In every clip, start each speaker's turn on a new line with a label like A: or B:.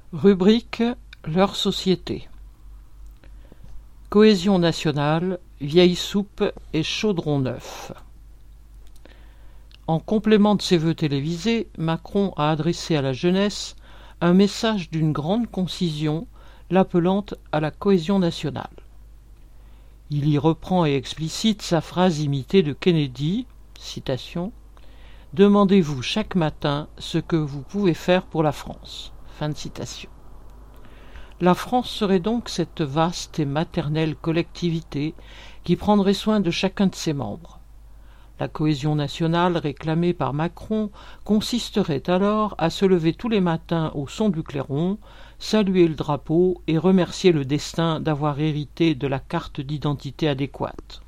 A: Rubrique Leur société. Cohésion nationale, vieille soupe et chaudron neuf. En complément de ses vœux télévisés, Macron a adressé à la jeunesse un message d'une grande concision, l'appelant à la cohésion nationale. Il y reprend et explicite sa phrase imitée de Kennedy, citation, « Demandez-vous chaque matin ce que vous pouvez faire pour la France ». Fin de citation. La France serait donc cette vaste et maternelle collectivité qui prendrait soin de chacun de ses membres. La cohésion nationale réclamée par Macron consisterait alors à se lever tous les matins au son du clairon, saluer le drapeau et remercier le destin d'avoir hérité de la carte d'identité adéquate.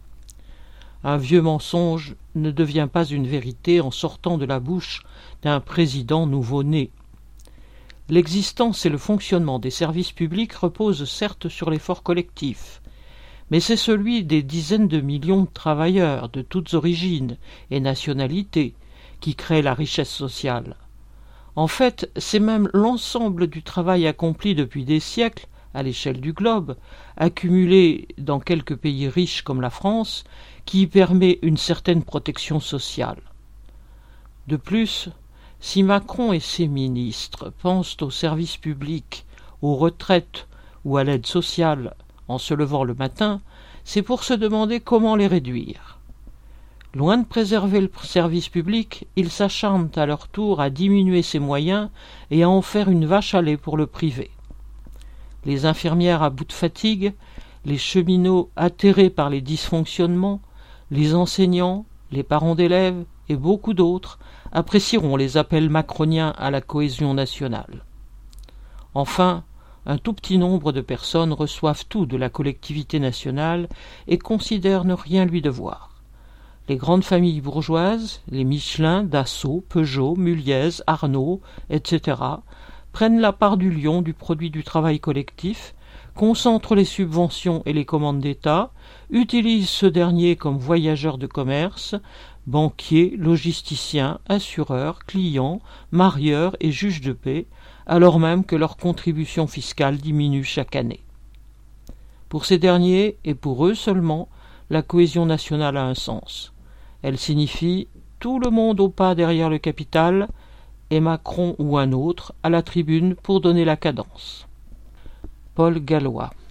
A: Un vieux mensonge ne devient pas une vérité en sortant de la bouche d'un président nouveau-né. L'existence et le fonctionnement des services publics reposent certes sur l'effort collectif, mais c'est celui des dizaines de millions de travailleurs de toutes origines et nationalités qui crée la richesse sociale. En fait, c'est même l'ensemble du travail accompli depuis des siècles, à l'échelle du globe, accumulé dans quelques pays riches comme la France, qui y permet une certaine protection sociale. De plus, si Macron et ses ministres pensent aux services publics, aux retraites ou à l'aide sociale en se levant le matin, c'est pour se demander comment les réduire. Loin de préserver le service public, ils s'acharnent à leur tour à diminuer ses moyens et à en faire une vache à lait pour le privé. Les infirmières à bout de fatigue, les cheminots atterrés par les dysfonctionnements, les enseignants, les parents d'élèves et beaucoup d'autres apprécieront les appels macroniens à la cohésion nationale. Enfin, un tout petit nombre de personnes reçoivent tout de la collectivité nationale et considèrent ne rien lui devoir. Les grandes familles bourgeoises, les Michelin, Dassault, Peugeot, Muliez, Arnaud, etc., prennent la part du lion du produit du travail collectif, concentrent les subventions et les commandes d'État, utilisent ce dernier comme voyageurs de commerce, banquiers, logisticiens, assureurs, clients, marieurs et juges de paix, alors même que leur contribution fiscale diminue chaque année. Pour ces derniers, et pour eux seulement, la cohésion nationale a un sens. Elle signifie tout le monde au pas derrière le capital, et Macron ou un autre à la tribune pour donner la cadence. Paul Gallois.